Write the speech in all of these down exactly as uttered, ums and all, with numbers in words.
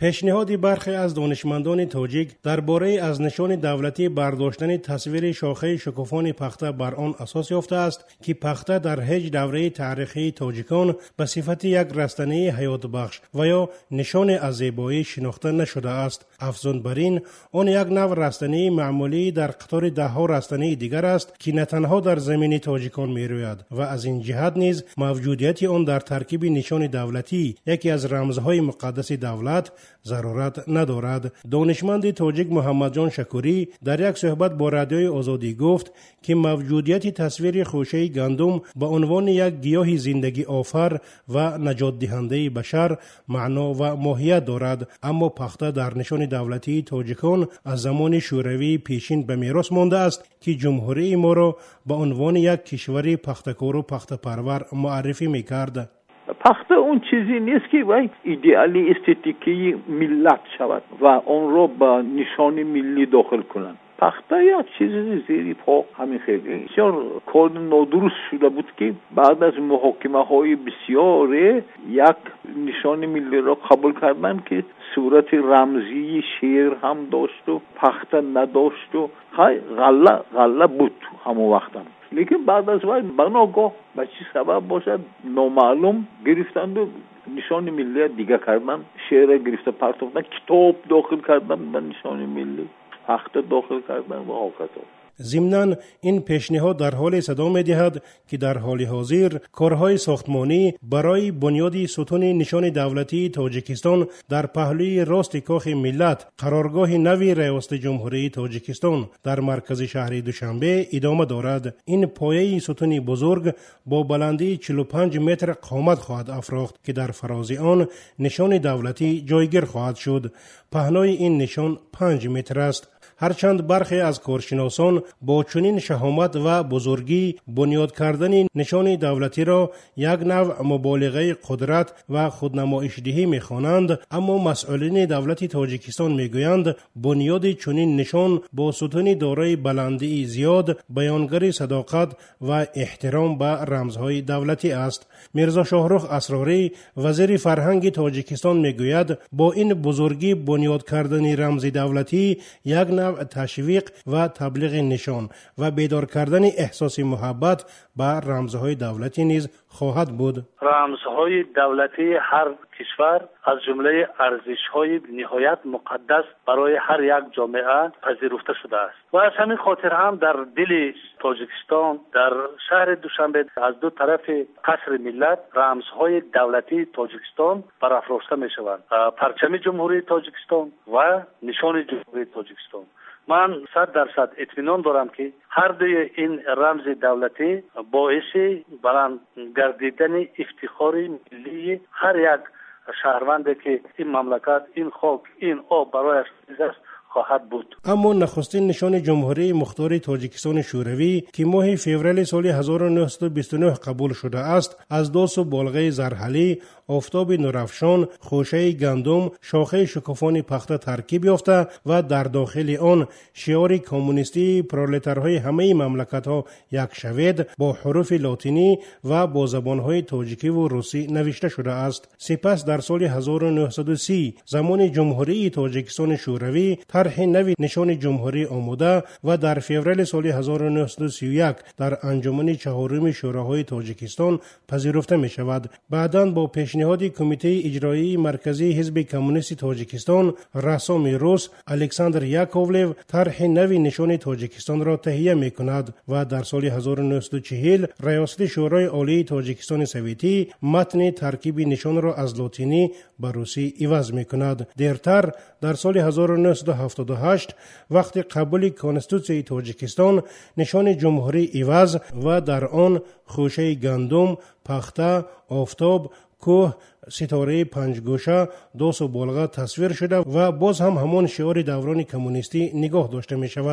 پیشنهاد برخی از دانشمندان تاجیک درباره از نشان دولتی برداشتن تصویر شاخه شکوفان پخته بر آن اساس یافته است که پخته در هیچ دوره تاریخی تاجیکان به صفت یک رستنی حیات بخش و یا نشان از زیبایی شناخته نشده است. افزون بر این، آن یک نوع رستنی معمولی در قطار ده ها رستنی دیگر است که نه تنها در زمین تاجیکان می روید و از این جهت نیز موجودیت آن در ترکیب نشان دولتی، یکی از رمزهای مقدس دولت، ضرورت ندارد. دانشمند تاجیک محمد جان شکوری در یک صحبت با رادیوی آزادی گفت که موجودیت تصویر خوشه گندم به عنوان یک گیاه زندگی آفر و نجات دهنده بشر معنا و ماهیت دارد، اما پخته در نشان دولتی تاجیکان از زمان شوروی پیشین به میراث مانده است که جمهوری ما را به عنوان یک کشور پخته‌کار و پخته پرور معرفی میکرد. پخته اون چیزی نیست که وای ایدئالی استتیکی ملت شود و اون رو به نشان ملی داخل کنند. پخته یک چیزی زیری پا همین خیلی بسیار کار نادرست شده بود که بعد از محاکمه های بسیار یک نشان ملی را قبول کردن که صورت رمزی شیر هم داشت و پخته نداشت و خیلی غله غله بود همون وقت هم. لیکن بعد از وقت بناگاه به چی سبب باشد نامعلوم گرفتند و نشان ملی دیگه کردن، شعر گرفته پرتافتن، کتاب داخل کردن به نشان ملی، پخته داخل کردن و آقاتا. ضمناً این پیشنهاد در حال صدا می دهد که در حال حاضر کارهای ساختمانی برای بنیاد ستون نشان دولتی تاجیکستان در پهلوی راست کاخ ملت، قرارگاه نوی ریاست جمهوری تاجیکستان در مرکز شهر دوشنبه ادامه دارد. این پایه ستون بزرگ با بلندی چهل و پنج متر قامت خواهد افراخت که در فراز آن نشان دولتی جایگیر خواهد شد. پهنای این نشان پنج متر است. هرچند برخی از کارشناسان با چنین شهامت و بزرگی بنیاد کردن نشان دولتی را یک نوع مبالغه قدرت و خودنمایشدهی می‌خوانند، اما مسئولین دولت تاجیکستان میگویند بنیاد چنین نشان با ستون دارای بلندی زیاد بیانگر صداقت و احترام به رمزهای دولتی است. میرزا شاهرخ اسراری وزیر فرهنگ تاجیکستان میگوید با این بزرگی بنیاد کردن رمز دولتی یک نوع تشویق و تبلیغ نشان و بیدار کردن احساس محبت به رمزهای دولتی نیز خواهد بود. رمزهای دولتی هر کشور از جمله ارزش‌های نهایت مقدس برای هر یک جامعه پذیرفته شده است و از همین خاطر هم در دل تاجیکستان در شهر دوشنبه از دو طرف قصر ملت رمزهای دولتی تاجیکستان برافراشته می‌شوند، پرچم جمهوری تاجیکستان و نشان جمهوری تاجیکستان. من صد درصد اطمینان دارم که هر دوی این رمز دولتی باعث بلند گردیدن افتخار ملی هر یک شهروندی که این مملکت، این خاک، این آب برایش عزیز است خواهد بود. اما نخستین نشان جمهوری مختار تاجیکستان شوروی که ماه فوریه سال هزار و نهصد و بیست و نه قبول شده است، از دو سو بالغه زرحلی، آفتاب نورافشان، خوشه گندم، شاخه شکوفان پخته ترکیب یافته و در داخل آن شعار کمونیستی پرولتارهای همه مملکت‌ها یک شوید با حروف لاتینی و با زبان‌های تاجیکی و روسی نوشته شده است. سپس در سال هزار و نهصد و سی زمان جمهوری تاجیکستان شوروی طرح نوی نشان جمهوری آماده و در فوریه سال هزار و نهصد و سی و یک در انجمن چهارم شوراهای تاجیکستان پذیرفته می شود. بعداً با پیشنهاد کمیته اجرایی مرکزی حزب کمونیست تاجیکستان، رسام روس الکساندر یاکوولو طرح نوی نشان تاجیکستان را تهیه می کند و در سال هزار و نهصد و چهل ریاست شورای عالی تاجیکستان سوویتی متن ترکیب نشان را از لاتینی به روسی عوض می کند. دیرتر در سال هزار و نهصد و هفتاد و هشت وقت قبول کانستیتوسیون تاجیکستان نشان جمهوری عوض و در آن خوشه گندم، پخته، آفتاب، کوه، ستاره پنجگوشه، دو سو بالغه تصویر شده و باز هم همان شعار دوران کمونیستی نگاه داشته می شود.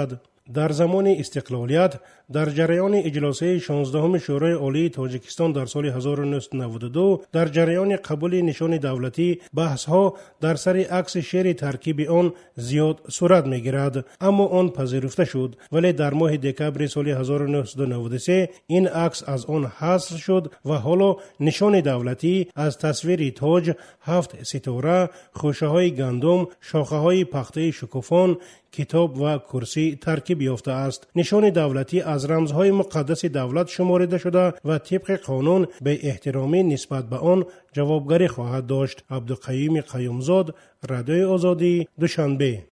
در زمان استقلالیت در جریان اجلاس شانزدهم شورای عالی تاجیکستان در سال هزار و نهصد و نود و دو در جریان قبول نشان دولتی بحث ها در سر عکس شعر ترکیب آن زیاد صورت میگیرد، اما آن پذیرفته شد، ولی در ماه دکبر سال هزار و نهصد و نود و سه این عکس از آن حذف شد و حالا نشان دولتی از تصویر تاج، هفت ستاره، خوشه های گندم، شاخه های پخته شکوفان، کتاب و کرسی ترکیب یافته است. نشان دولتی از رمزهای مقدس دولت شمارده شده و طبق قانون به احترامی نسبت به آن جوابگری خواهد داشت. عبدالقیوم قیومزاد، رادیوی آزادی، دوشنبه.